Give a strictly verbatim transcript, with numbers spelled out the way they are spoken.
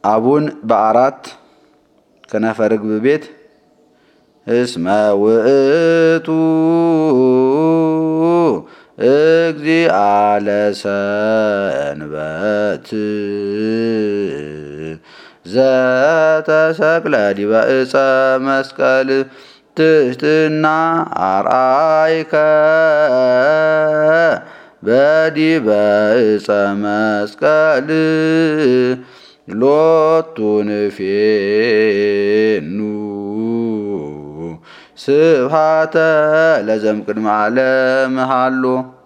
አቡን በአራት ከነፈ ርግብ ቤት እስመ ውእቱ እግዚአ ለሰንበት ዘተሰቅለ ዲበ ዕፀ መስቀል ትሕትና አርአይከ በዲበ ዕፀ መስቀል ሎቱ ንፌኑ ስብሐተ ለዘእምቅድመ ዓለም ሃሎ